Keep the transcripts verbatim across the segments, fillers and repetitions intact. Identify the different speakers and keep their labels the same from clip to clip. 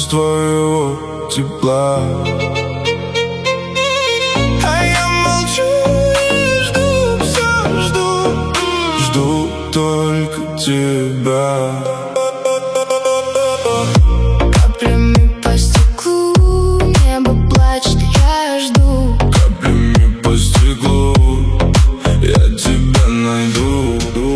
Speaker 1: твоего тепла. А я молчу и жду, все жду, жду только тебя.
Speaker 2: Каплями по стеклу небо плачет, я жду.
Speaker 1: Каплями по стеклу я тебя найду.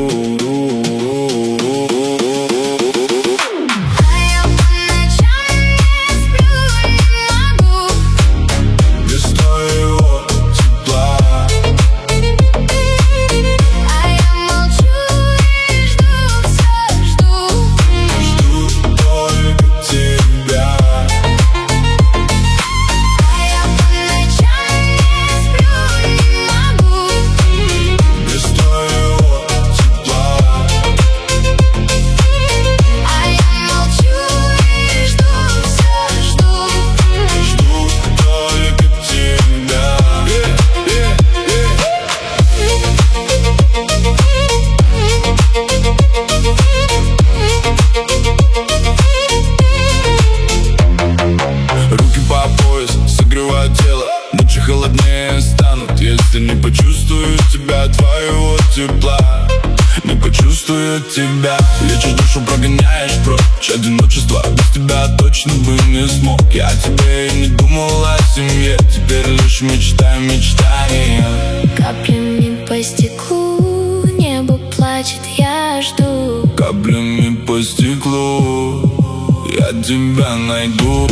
Speaker 1: Холоднее станут, если не почувствую тебя, твоего тепла. Не почувствую тебя. Лечишь душу, прогоняешь прочь одиночество. Без тебя точно бы не смог. Я о тебе и не думал о семье. Теперь лишь мечтаю мечтания.
Speaker 2: Каплями по стеклу небо плачет, я жду.
Speaker 1: Каплями по стеклу я тебя найду.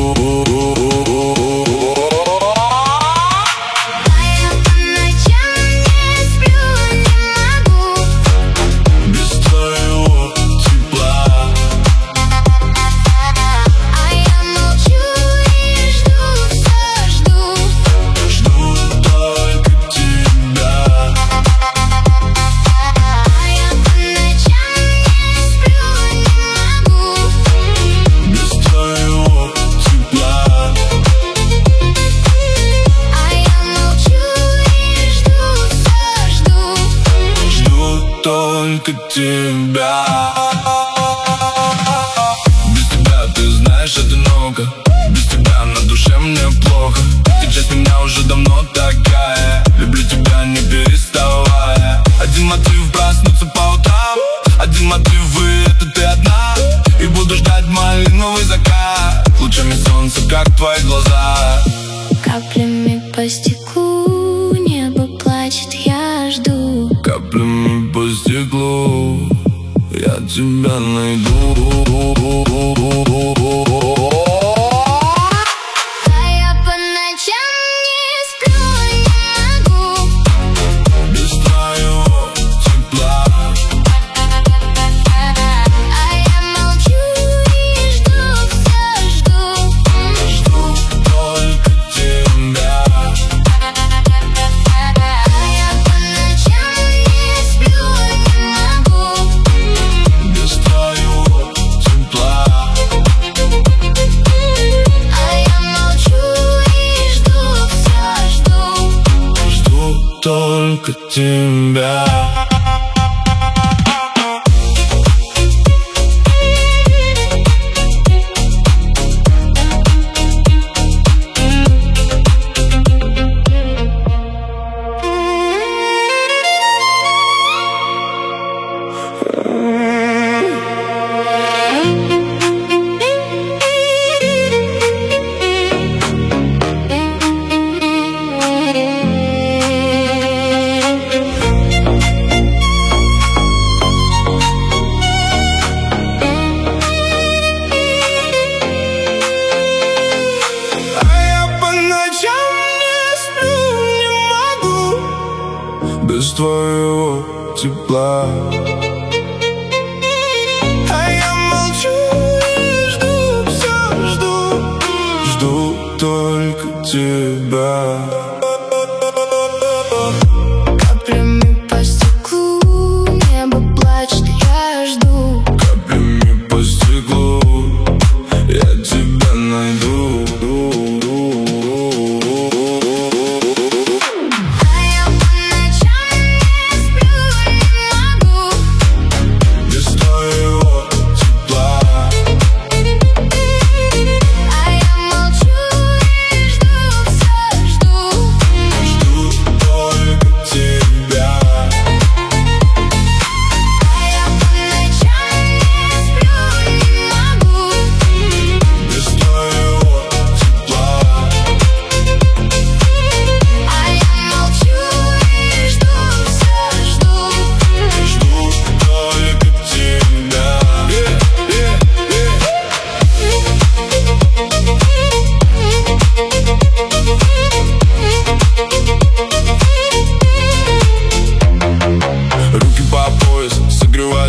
Speaker 1: Только тебя. Без тебя, ты знаешь, одиноко. Без тебя на душе мне плохо. Ты часть меня уже давно такая. Люблю тебя не переставая. Один мотив проснуться по утрам. Один мотив вы, это ты одна. И буду ждать малиновый закат. Лучами солнца, как твои глаза.
Speaker 2: Каплями по стеклу небо плачет, я жду.
Speaker 1: Каплями по стеклу я тебя найду.
Speaker 2: А я по ночам не сплю, не могу
Speaker 1: без твоего тепла.
Speaker 2: А я молчу и жду, все жду.
Speaker 1: Жду только тебя.
Speaker 2: А я по ночам не сплю, не могу
Speaker 1: Без твоего тепла.
Speaker 2: А я молчу и жду, все жду.
Speaker 1: Жду только тебя. Без твоего тепла.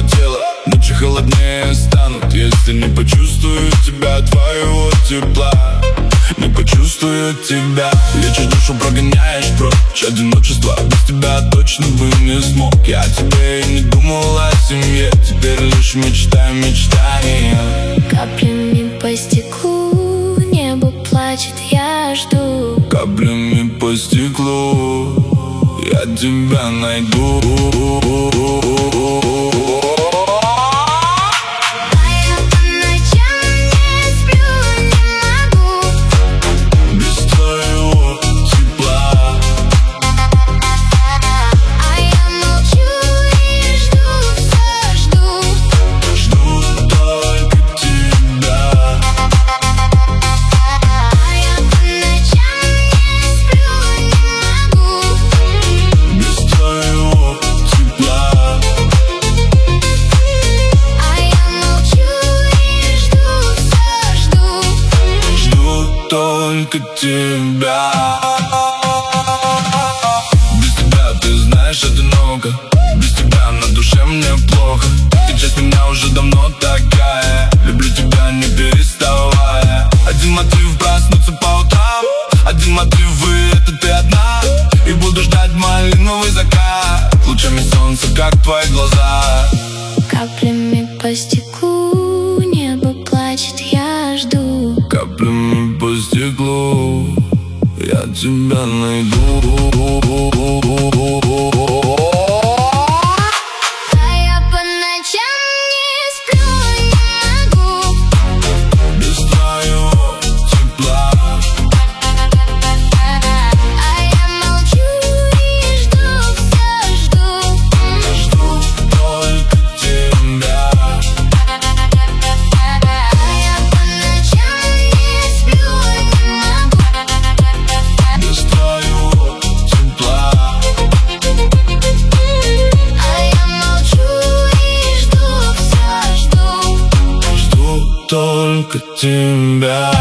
Speaker 1: твое тело. Ночи холоднее станут, если не почувствую тебя, твоего тепла. Не почувствую тебя. Лечишь душу, прогоняешь прочь одиночество. Без тебя точно бы не смог. Я тебе и не думал о семье. Теперь лишь мечтаю мечтания.
Speaker 2: Каплями по стеклу небо плачет, я жду.
Speaker 1: Каплями по стеклу я тебя найду. Только тебя. Без тебя, ты знаешь, одиноко. Без тебя на душе мне плохо. Ты часть меня уже давно такая. Люблю тебя не переставая. Один мотив проснуться по утрам. Один мотив, и это ты одна. И буду ждать малиновый закат лучами солнца, как твои глаза.
Speaker 2: Каплями по стеклу небо плачет, я жду.
Speaker 1: Каплями по стеклу я тебя найду.
Speaker 2: А я по ночам не сплю, не могу
Speaker 1: без твоего тепла.
Speaker 2: А я молчу и жду, все жду.
Speaker 1: Жду только тебя.
Speaker 2: А я по ночам не сплю, не могу
Speaker 1: Без твоего тепла.
Speaker 2: А я молчу и жду, все жду.
Speaker 1: Жду только тебя.